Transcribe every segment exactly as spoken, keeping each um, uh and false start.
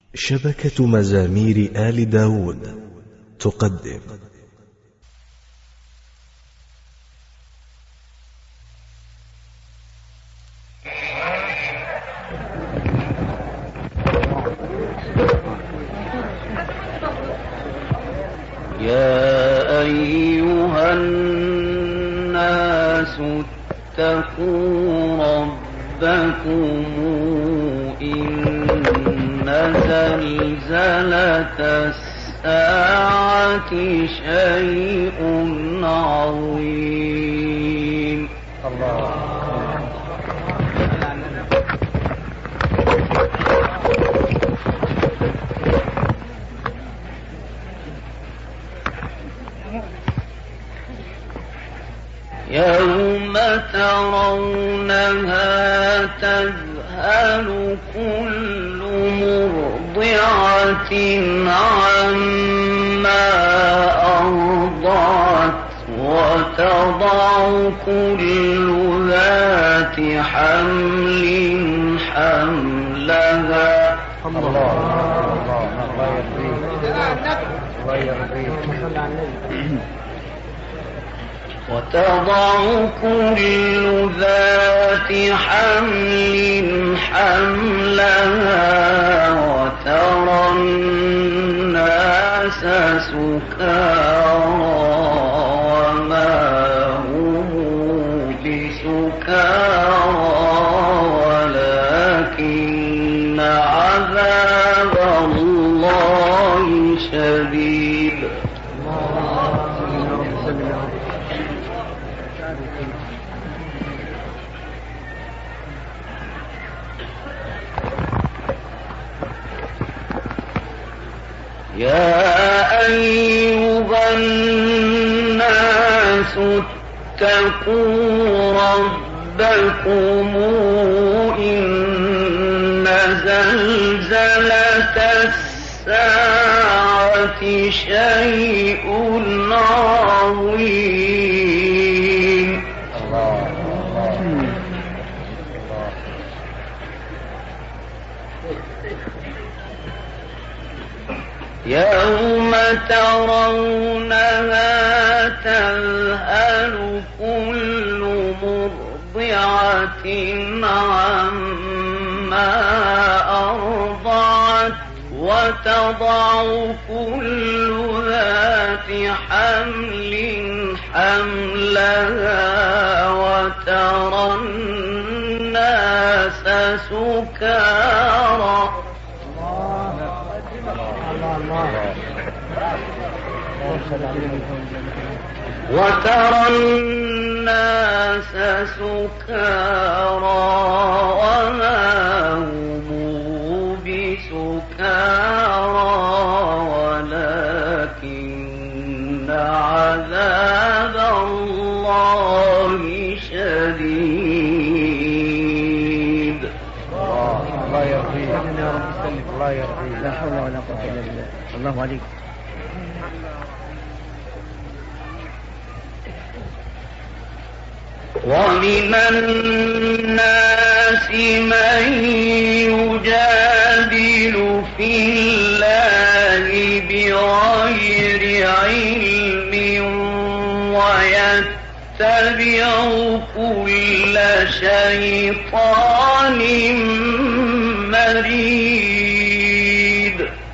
شبكة مزامير آل داود تقدم يا أيها الناس اتقوا ربكم إن زلزلة الساعة شيء عظيم. الله يوم ترونها تذهل كل مرضعة عما أرضعت وتضع كل ذات حمل حملها. الله الله يرضيك. وتضع كل ذات حمل حملها وترى الناس سكارى وما هم بسكارى ولكن عذاب الله شديد. يا أيها الناس اتقوا ربكم إن زلزلة الساعة شيء عظيم. الله يوم ترونها تذهل كل مرضعة عما أرضعت وتضع كل ذات حمل حملها وترى الناس سكارى وترى الناس سكارى وما هم بسكارى ولكن عذاب الله شديد. الله يرضيك يا رب. الله يرضيك. لا حول ولا قوة إلا بالله. الله عليك. ومن الناس من يجادل في الله بغير علم ويتبع كل شيطان مريد.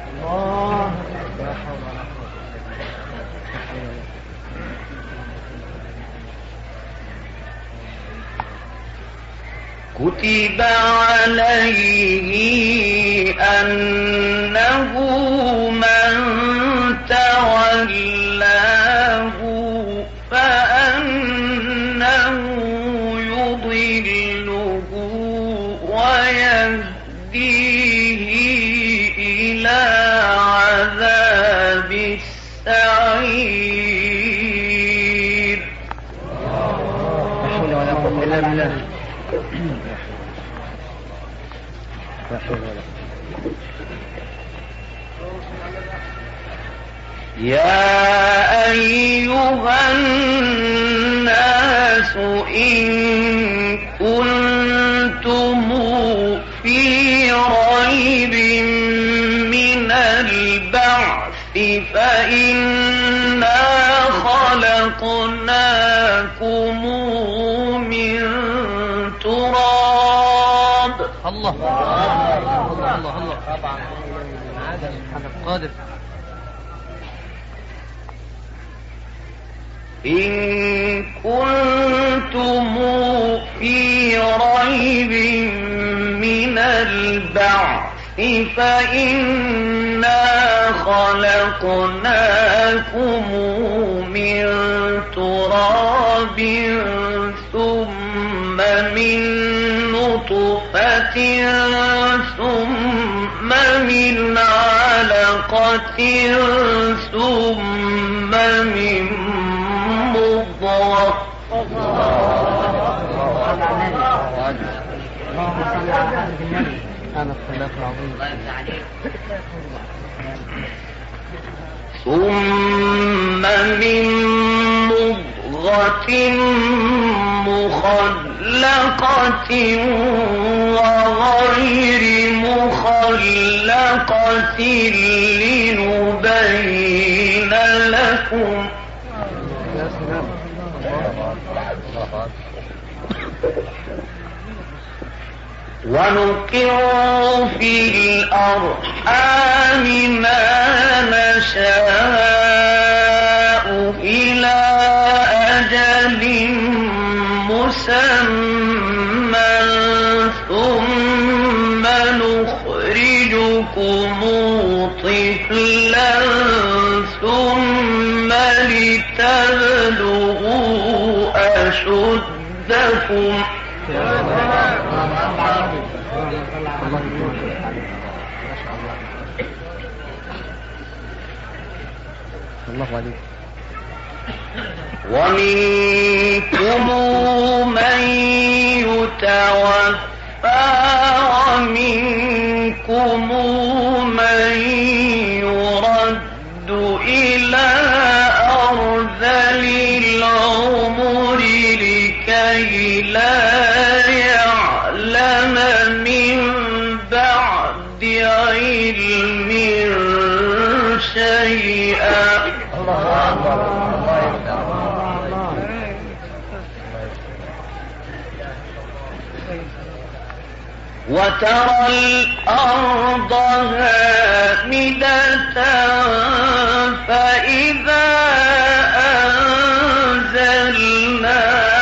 كتب عليه أنه من تولاه فأنه يضله ويهديه إلى عذاب السعير. لا حول ولا قوة إلا بالله. يا أيها الناس إن كنتم في ريب فإنا خلقناكم من تراب. الله الله الله الله قادر. إن كنتم في ريب من البعث فإنا خلقناكم من تراب ثم من نطفة ثم من علقة ثم من مضغة. اللهم صل على النبي. هذا الخلاف العظيم. ثم من مضغة مخلقة وغير مخلقة لنبين لكم. ونقر في الأرحام ما نشاء إلى أجل مسمى ثم نخرجكم طفلا ثم لتبلغوا أشدكم. ومنكم من يتوفى ومنكم من يرد إلى أرذل العمر لكي لا يعلم من بعد علم شيئا. وترى الأرض هامدة فإذا أنزلنا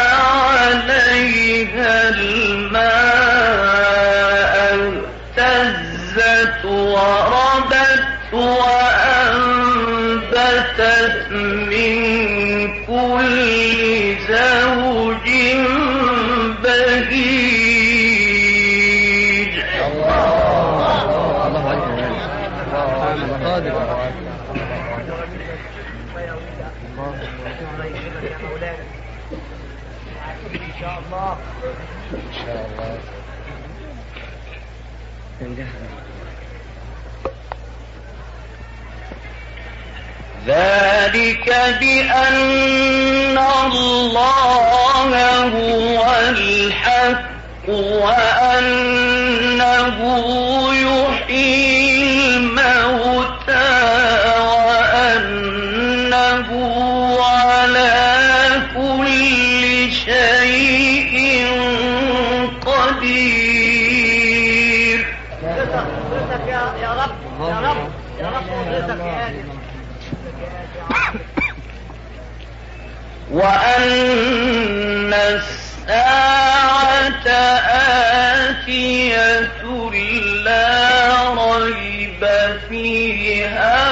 عليها الماء اهتزت وربت وأنبتت من كل زوج بهيج. الله أكبر. إن شاء الله إن شاء الله. ذلك بأن الله هو الحق وأنه يحيي الموتى وأنه على كل شيء قدير. يا رب يا رب يا رب وأن الساعة آتية لا ريب فيها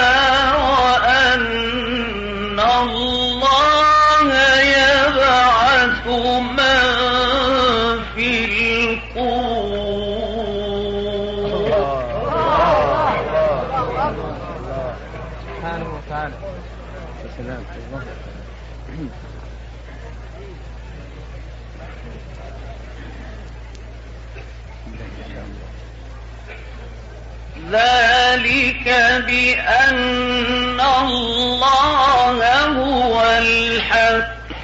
وأن الله يبعث من في القبور. سبحانه وتعالى. السلام. ذلك بأن الله هو الحق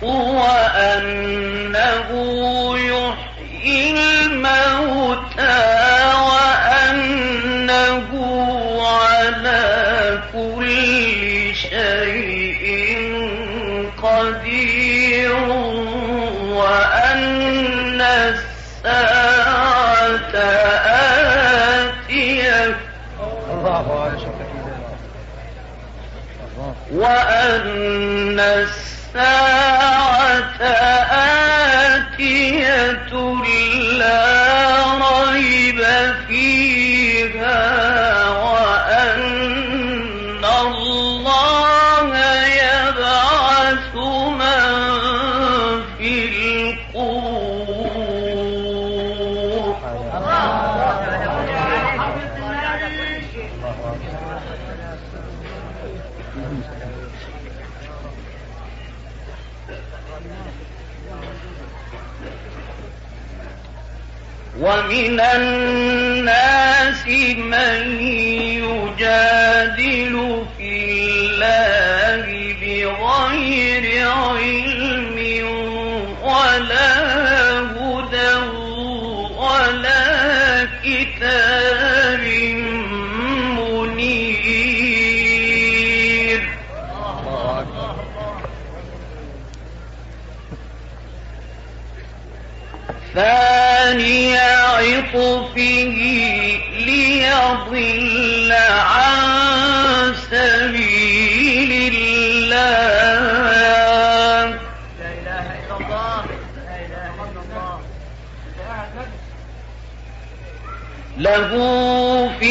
وأنه يحيي الموتى وأنه على كل وأن الساعة آتية لا ريب فيها وأن الله يبعث من في القبور. ومن الناس من يجادل في الله بغير علم ولا هدى ولا كتاب منير. ثاني عطفه ليضل عن سبيل الله. لا إله إلا الله لا إله إلا الله. له في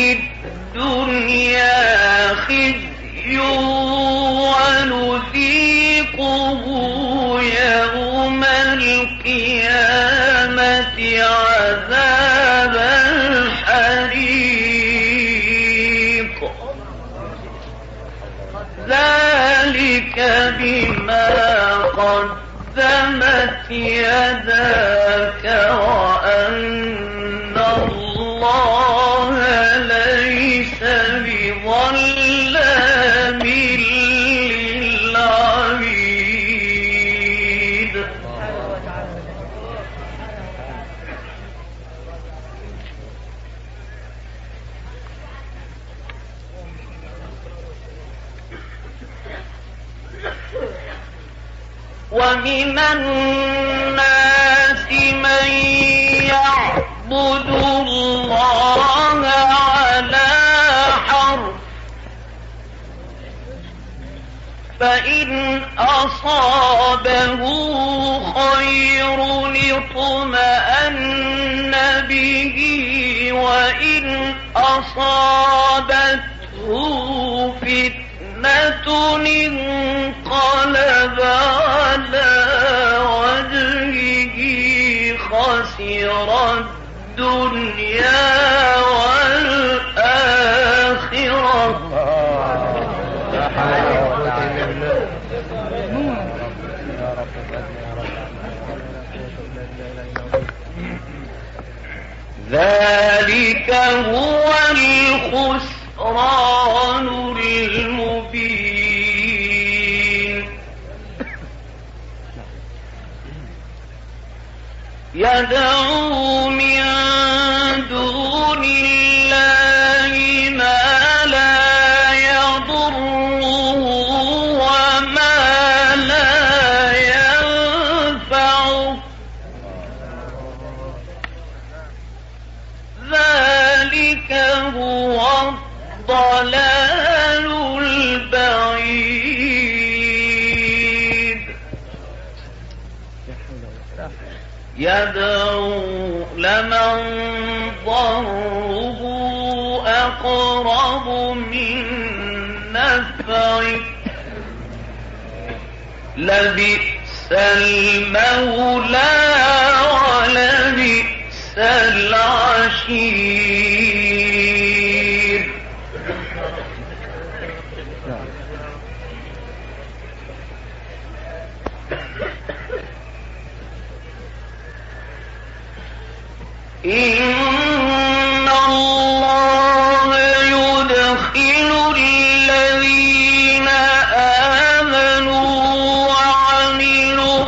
الدنيا خزي ونذيقه يوم القيامة عذاب الحريق. ذلك بما قدمت يداك وأن الله ليس بظلام للعبيد. ومن الناس من يعبد الله على حرف فإن أصابه خير اطمأن به وإن أصابته فتنة انقلب على وجهه خسر الدنيا والآخرة. ذلك هو الخسران المبين. يدعو من دون الله ما لا يضره وما لا ينفعه. ذلك هو الضلال البعيد. يدعو لمن ضره أقرب من نفعه لبئس المولى ولبئس العشير. إن الله يدخل الذين آمنوا وعملوا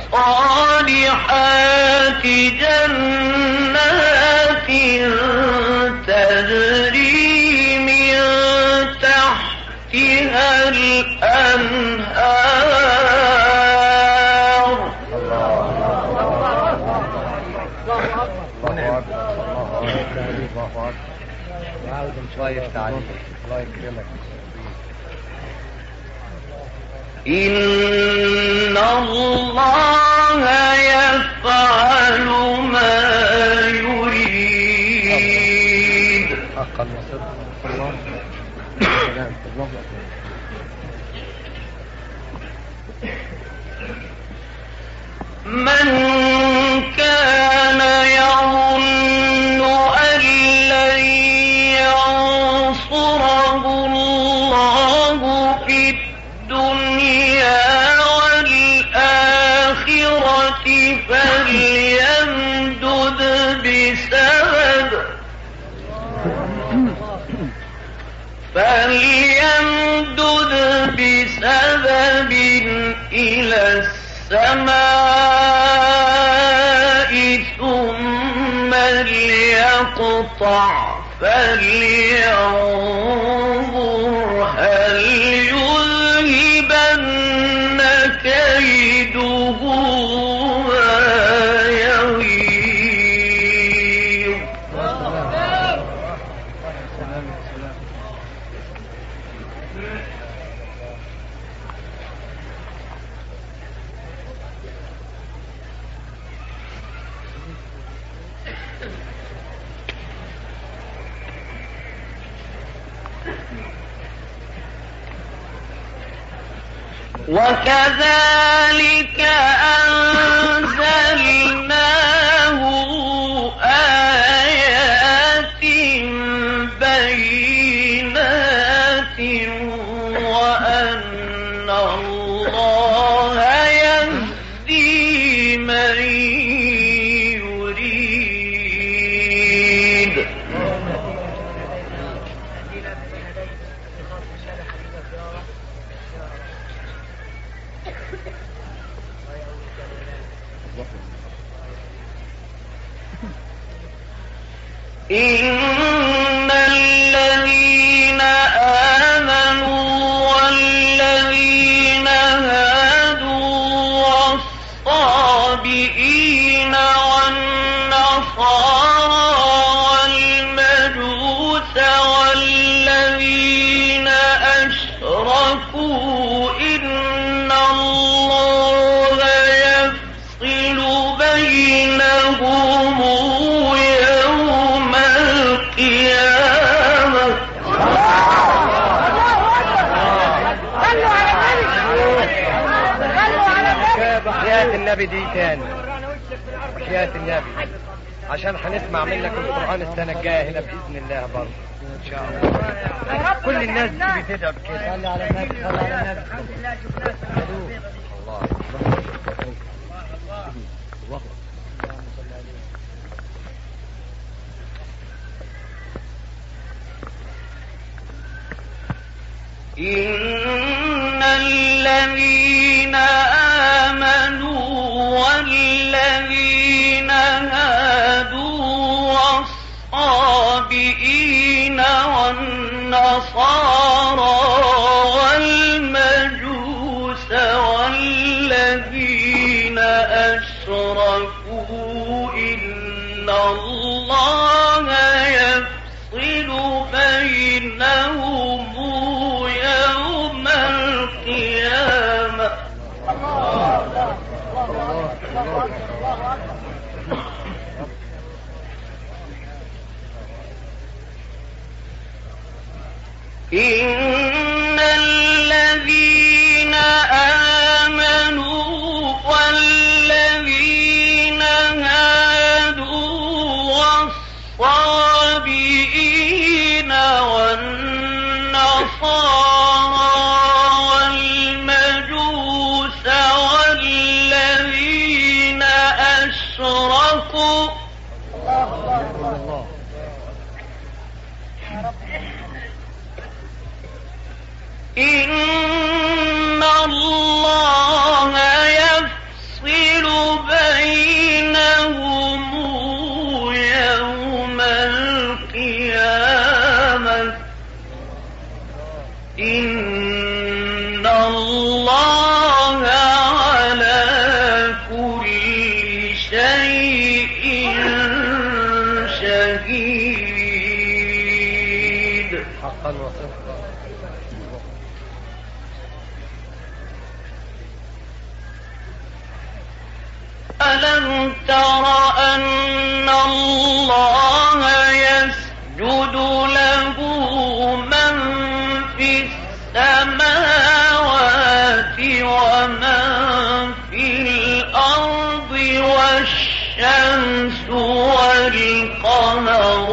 الصالحات جنات تجري من تحتها الأنهار. الله يفتح عليك. الله يكرمك. إن الله يفعل ما يريد. حقا وصدقا. الله الله. من كان يظن أن لن ينصره الله في الدنيا والآخرة فليمدد بسبب فليمدد بسبب إلى السماء ثم ليقطع فلينظر هل يذهبن كيده ما يغيظ. وكذلك أنزلناه آيات بينات وأن الله يهدي من يريد. إن الذين آمنوا والذين هادوا والصابئين والنصارى والمجوس والذين أشركوا إن الله يفصل بينهم يوم القيامة. وحياة النبي دي تاني، وحياة النبي، عشان هنسمع منك القرآن السنة الجاية هنا بإذن الله برضه إن شاء الله. كل الناس تيجي تدعو بكده. صلي على النبي، صلي على النبي. الله إن الذين آمنوا والذين هادوا والصابئين والنصارى والمجوس والذين أشركوا إن الله يفصل بينهم يوم القيامة. إن الذين آمنوا والذين هادوا والصابئين والنصارى والمجوس والذين أشركوا إن الله يفصل بينهم يوم القيامة. إن الله على كل شيء شهيد. حقا وصدقا. ألم تر أن الله يسجد له من في السماوات ومن في الأرض والشمس والقمر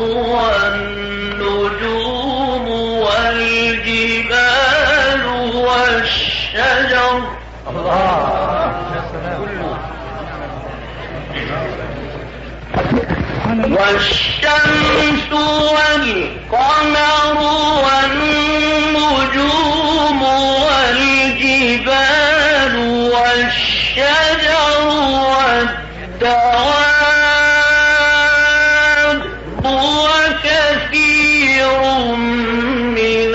والنجوم والجبال والشجر والشمس والقمر والنجوم والجبال والشجر والدواب وكثير من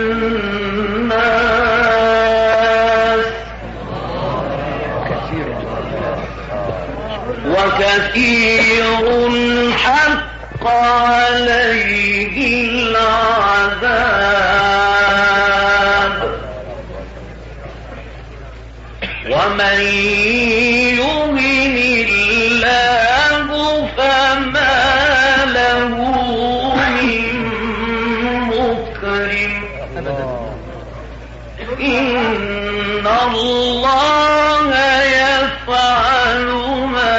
الناس وكثير حق عليه العذاب ومن يهن الله فما له من مكرم إن الله يفعل ما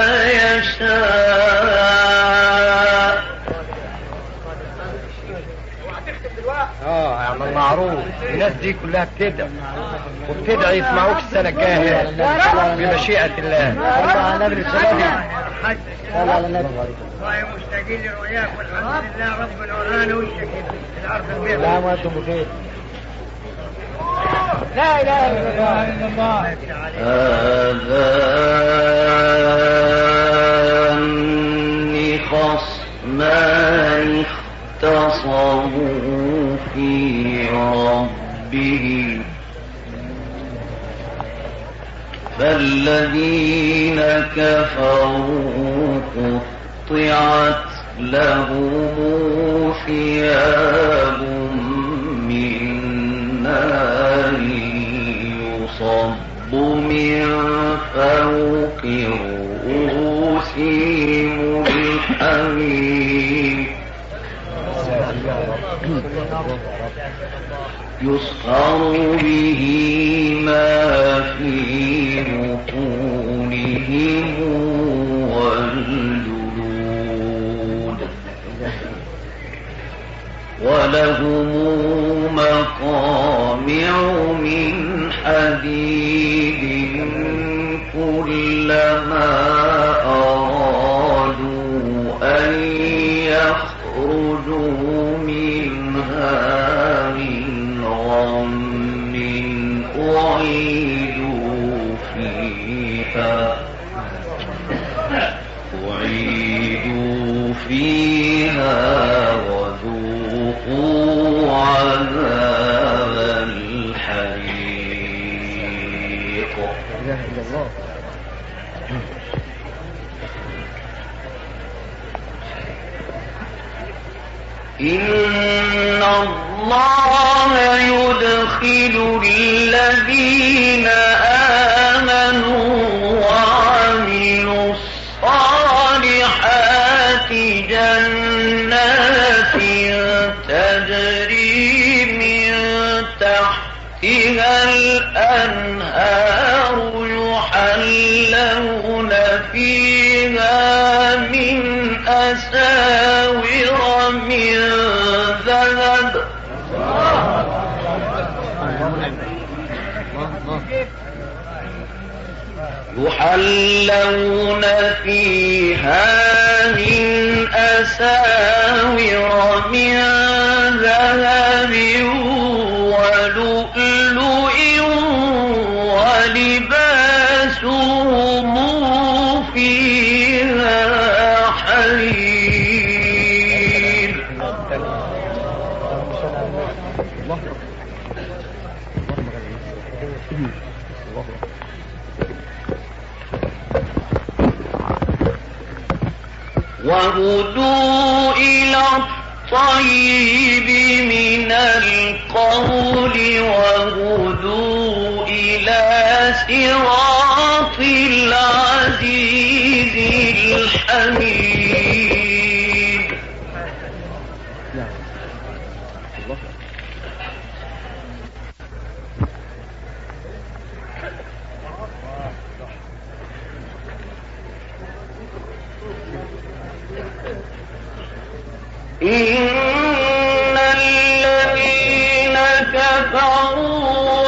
يشاء. اه يعمل معروف. الناس دي كلها بتدعي وبتدعي يسمعوك السنة الجاية بمشيئة الله. الله نبي السلام على النبي. والله مشتاقين لرؤياك والحمد لله ربنا ورانا وشك الارض البيضاء. لا وانتم بخير. لا اله الا الله. هذان خصمان اختصموا في ربهم فالذين كفروا قطعت لهم ثياب من نار يصب من فوق رؤوسهم الحميم يصهر به ما في بطونهم والجلود ولهم مقامع من حديد كلما أرادوا أن يخرجوا منها من غم أعيدوا فيها أعيدوا فيها وذوقوا عذاب الحريق. لا إله إلا الله. إن الله يدخل الذين آمنوا وعملوا الصالحات جنات تجري من تحتها الأنهار يحلون فيها من أساور من ذهب يحلون فيها من أساور من ذهب ولؤلؤ ولباسهم فيها حرير. وهدوا إلى الطيب من القول وهدوا إلى صراط العزيز الحميد. إن الذين كفروا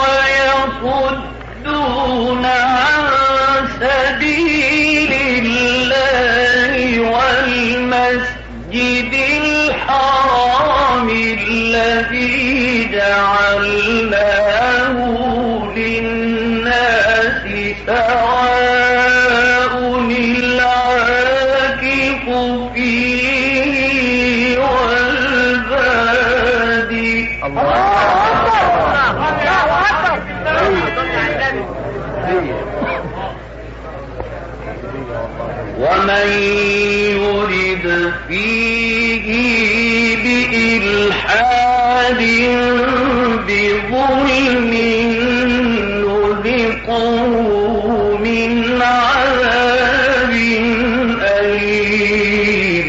ويصدون عن سبيل الله والمسجد الحرام الذي جعلناه للناس سواء العاكف فيه والبادي. ومن يرد فيه بإلحاد بظلم نذقه من عذاب أليم.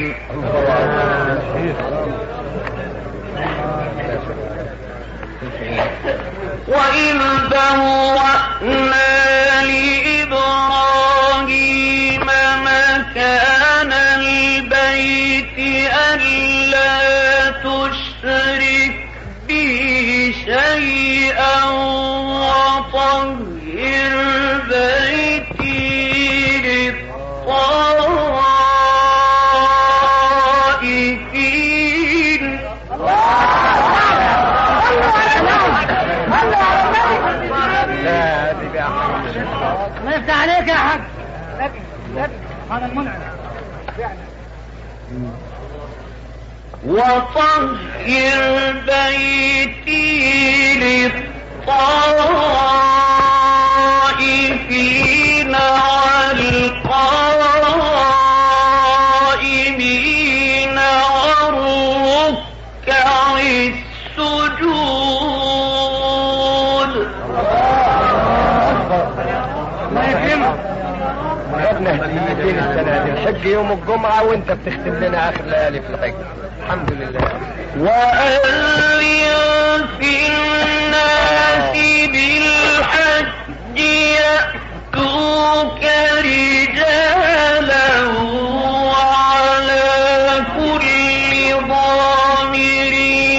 وإذ بوأنا لإبراهيم مكان البيت ألا تشرك بي شيئا وطهر بيتي للطائفين. لا دي بقى ما يفتح عليك يا حاج. هذا المنعم وطهر بيتي للطائفين والقائمين والركع السجود. ما يفهمك. خدنا هديتين السنة دي، الحج يوم الجمعة وانت بتختم لنا اخر ليالي في الحج. الحمد لله. وأذن في الناس بالحج يأتوك رجالا وعلى كل ضامر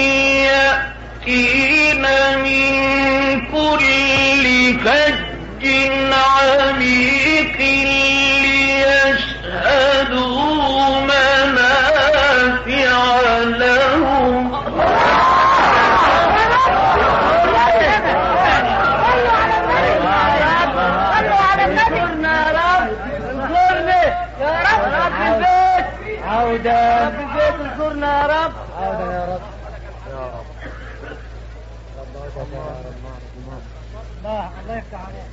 يأتين من كل فج عميق ليشهدوا منافع لهم. عودة في البيت اذكرنا يا رب. عودة يا رب يا رب. الله الله يفتح عليك.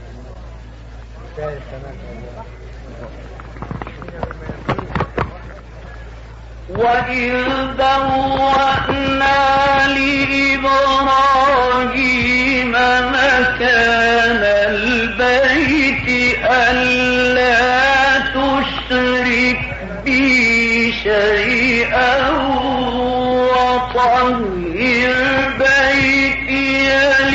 وإذ بوأنا لإبراهيم مكان البيت ألا تشرك بي شيئا وطهر بيتي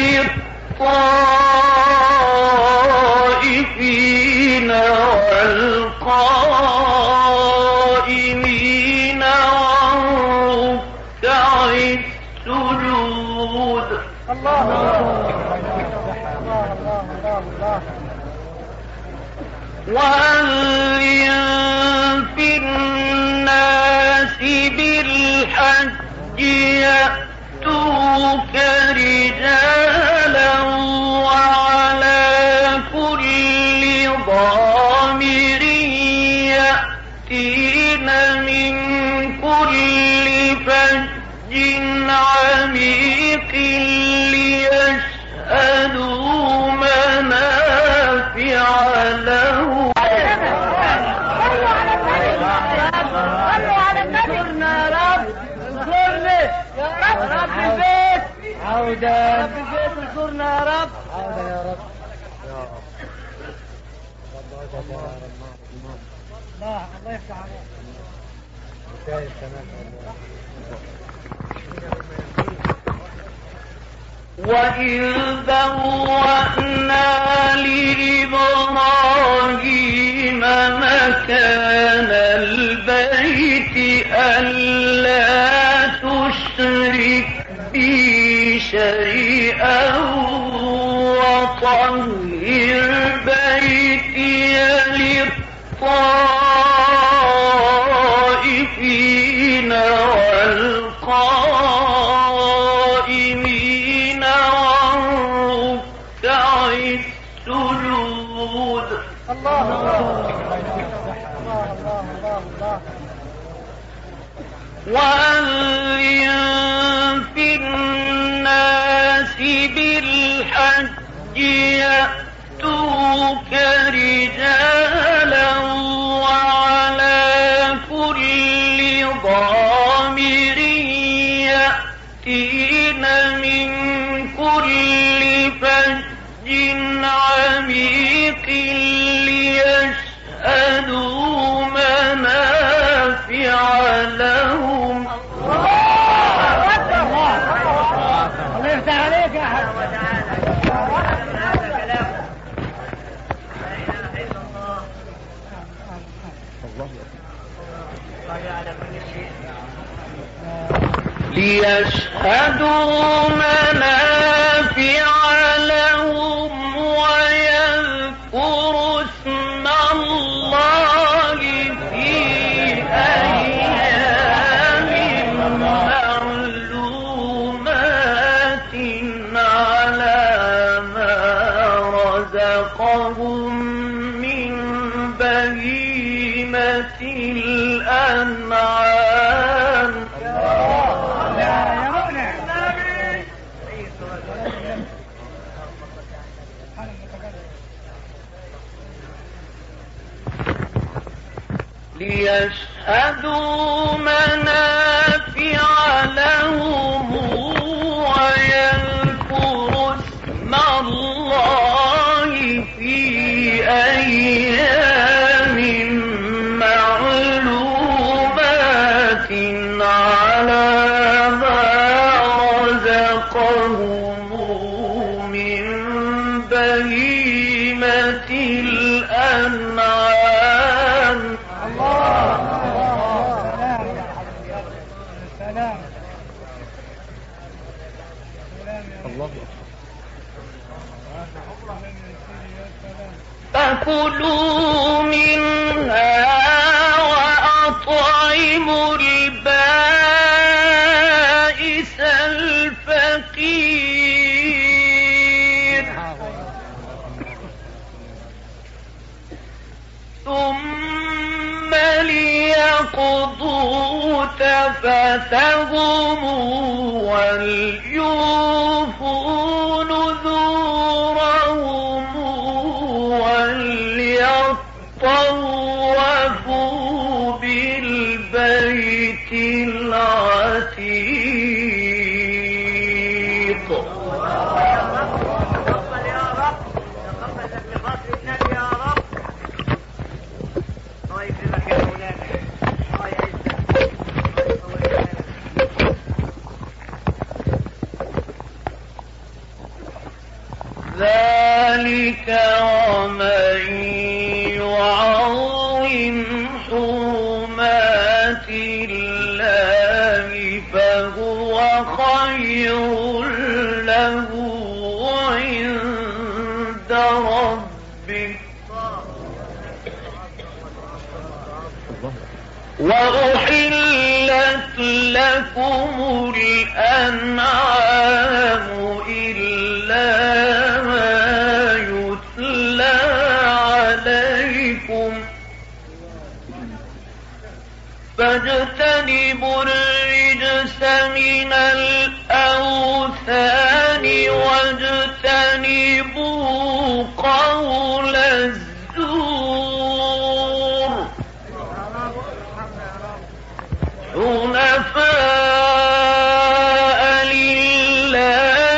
للطائفين والقائمين والركع السجود. الله الله الله الله. وأذن في الناس بالحج يأتوك رجالا وعلى كل ضامر يأتين من كل فج عميق ليشهدوا منافع لهم. صلوا على النبي. صلوا على النبي. اذكرنا يا رب. اذكرنا عودا رب البيت انصرنا يا رب. عودا يا رب. الله الله يفتح عليك. وإذ بوأنا لإبراهيم مكان البيت ألا تشرك بي شيئا وطهر بيتي للطائفين والقائمين والركع السجود. الله الله الله الله الله. وأذن في الناس بالحج يأتوك رجالا وعلى كل ضامر يأتين من كل فج عميق ليشهدوا منافع لهم. الله يفتح عليك يا حاج. ليشهدوا منافع لهم ويذكروا اسم الله في أيام معلومات على ما رزقهم من بهيمة الأنعام. ليشهدوا منافع لهم ويذكروا اسم الله في أيام معلومات على ما رزقهم من بهيمة الأنعام. فكلوا منها وأطعموا البائس الفقير ثم ليقضوا تفثهم وليوفوا نذورهم وليطوفوا بالبيت العتيق. تقبل يا رب، تقبل لك لخاطر النبي يا رب. الله يكرمك يا مولانا، الله يعزك. ذلك ومن يعظم حرمات الله فهو خير له عند ربه. وأحلت لكم الأنعام إلا ما يتلى عليكم فاجتنبوا الرجس من الأوثان واجتنبوا قول الزور. حنفاء لله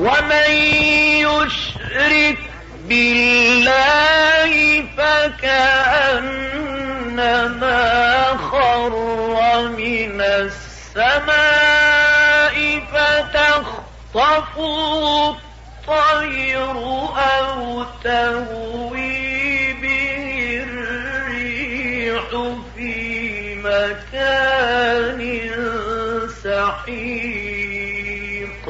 ومن يشرك بالله فكأنما خر من السماء فتخطفه الطير أو تهوي به الريح في مكان سحيق.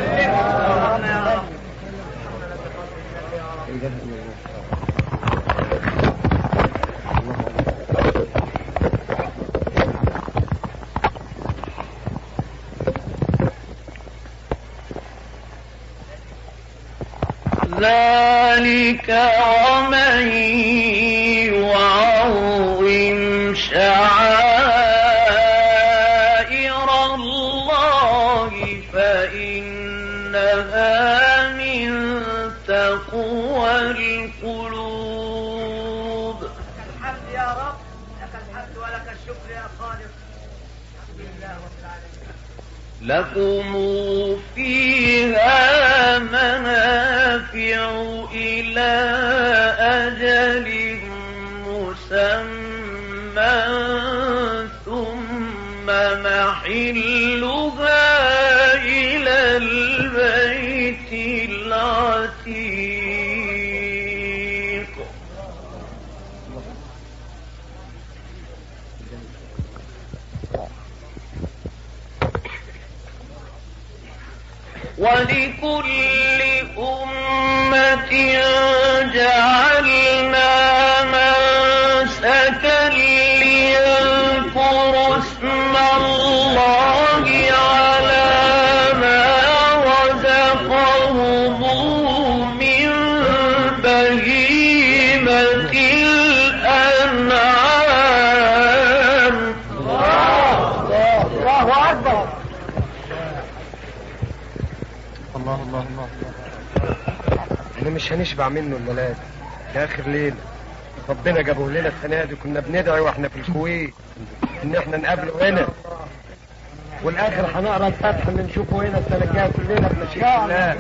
ذلك ومن يعظم شعائر الله فإنها من تقوى القلوب. الحمد يا رب، لك الحمد ولك الشكر يا خالق. الحمد لله رب العالمين. لكم فيها منافع إلى أجل مسمى ثم محلها إلى البيت العتيق. ولكل أمة جعلنا منسكا ليذكروا اسم الله على ما رزقهم من بهيمة الأنعام. الله أكبر. الله الله الله. احنا مش هنشبع منه الملاذ يا اخر ليله. ربنا جابه لنا السنه دي، كنا بندعي واحنا في الكويت ان احنا نقابله هنا، والاخر هنقرا الفتح اللي نشوفه هنا السنه الجايه كلنا بمشيئه الله.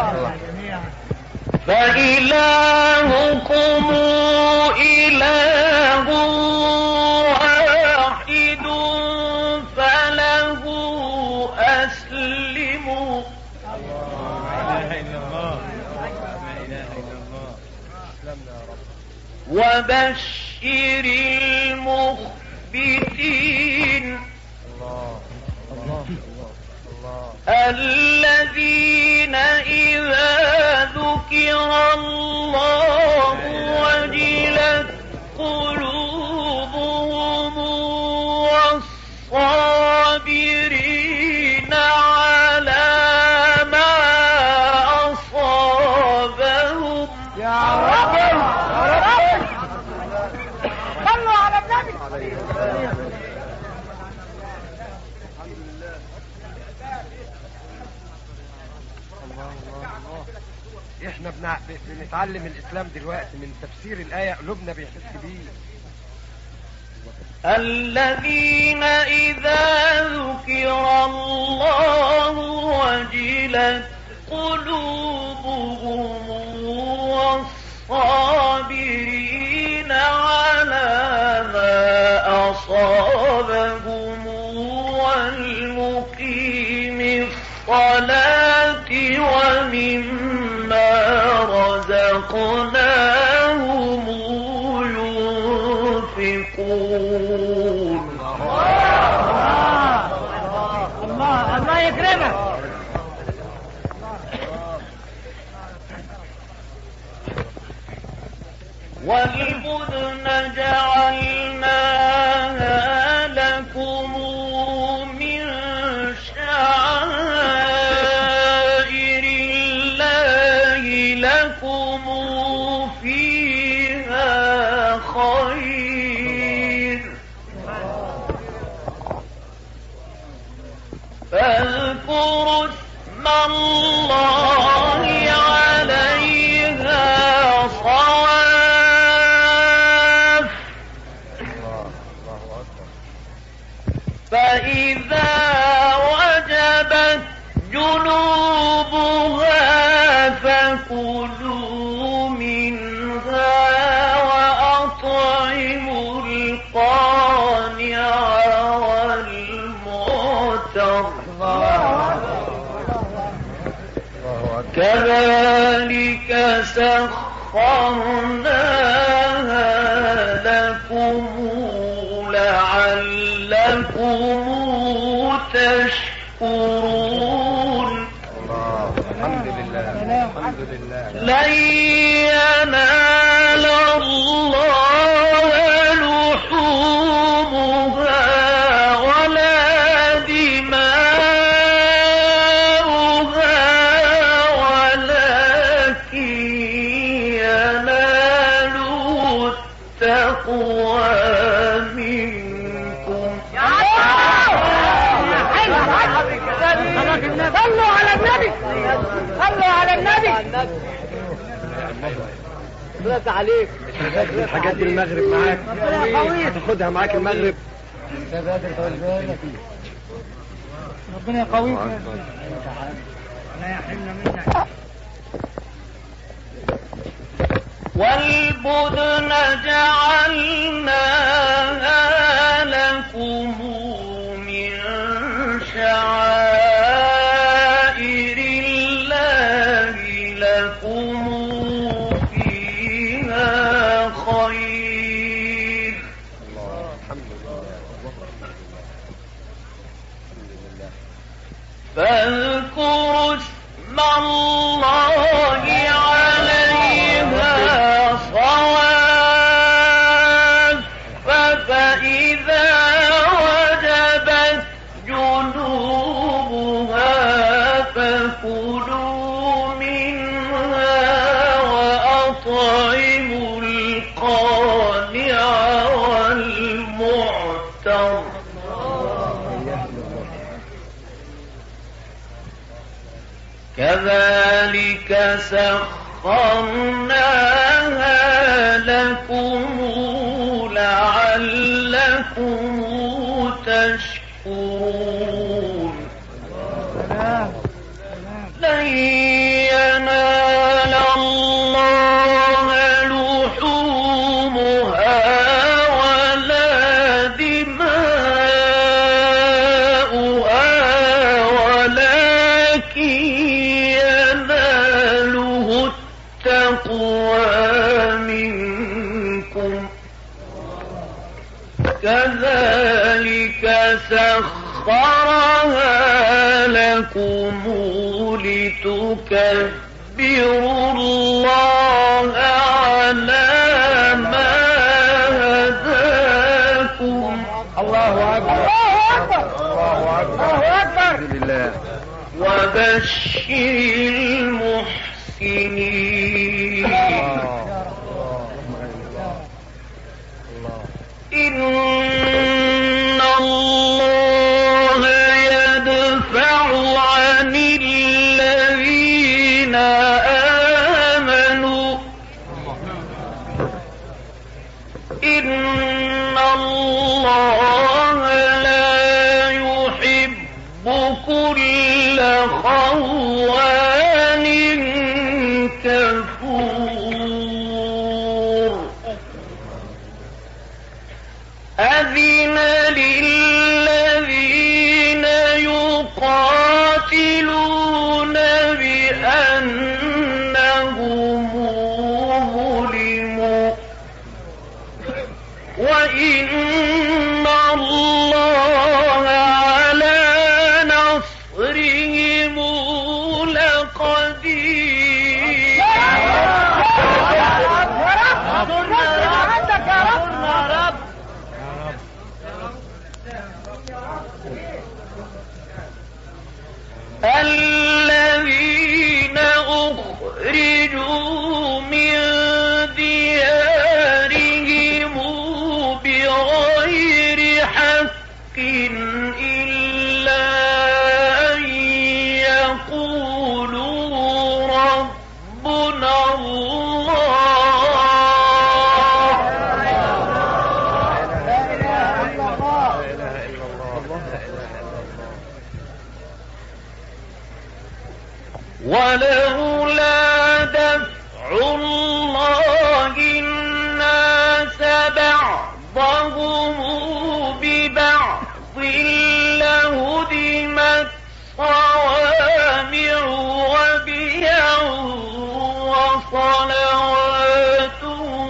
فإلهكم إله واحد فله أسلموا. وبشر المخبتين الذين إذا ذكر الله وجلت قلوبهم والصابرين على ما أصابهم. يا رب صلوا على النبي. احنا بنع... بنتعلم الاسلام دلوقتي من تفسير الايه، قلوبنا بيحس بيه. الذين إذا ذكر الله وجلت قلوبهم والصابرين على ما أصابهم والمقيم الصلاة ومما رزقناهم ينفقون. الله الله يكرمك. والبدن جعلناها لكم من شعائر الله لكم فيها خير فاذكروا اسم الله عليها صواف فإذا وجبت جنوبها القانع والمعتر كذلك سخرناها لكم لعلكم تشكرون. الحمد لله الحمد لله. لن ينال الله لحومها ولا دماؤها ولكن يناله التقوى منكم. صلوا على النبي صلوا على النبي. برافو عليك. الحاجات دي المغرب معاك هتاخدها معاك المغرب. ربنا يقويك لا يحرمنا منك. والبدن جعلناها لكم من شعائر الله لكم فيها خير. فاذكروا اسم الله عليها صواف فإذا وجبت جنوبها فكلوا منها وأطعموا القانع والمعتر. كذلك سخرناها لكم لعلكم تشكرون. لن ينال الله لحومها ولا دماؤها ولكن يناله التقوى منكم. كذلك سخرها لكم لتكبروا الله على ما هداكم. الله اكبر الله اكبر الله اكبر لله. وبشر المحسنين. إن الله يدفع عن الذين آمنوا إن الله لا يحب كل خوان كفور. أذن للذين يقاتلون بأنهم ظلموا وإن الله على نصرهم لقدير. الذين أخرجوا من ديارهم بغير حق إلا أن يقولوا ربنا الله. ولولا دفع الله الناس بعضهم بعضهم ببعض لهدمت صوامع وبيع وصلوات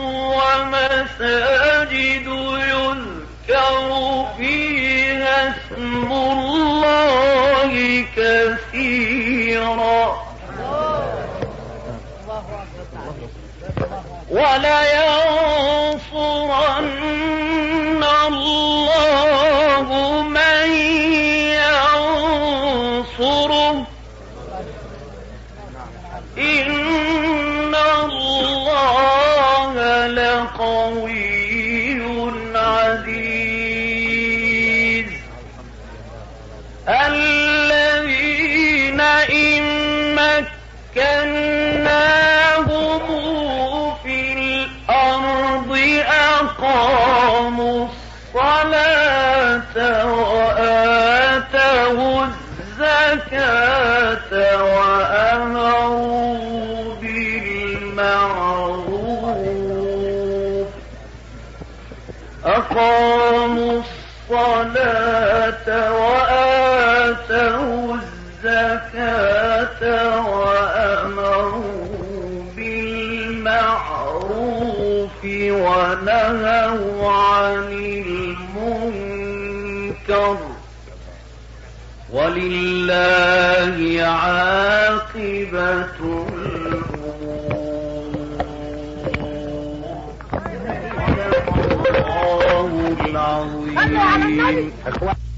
ومساجد يذكر فيها اسم الله كثيرا ولينصرن الله من ينصره إن الله لقوي عزيز الذين إن مكناهم في الأرض أقاموا الصلاة وآتوا الزكاة وأمروا بالمعروف أقاموا الصلاة وآتوا الزكاة وأمروا بالمعروف ونهوا عن المنكر ولله عاقبة الأمور. الله العظيم.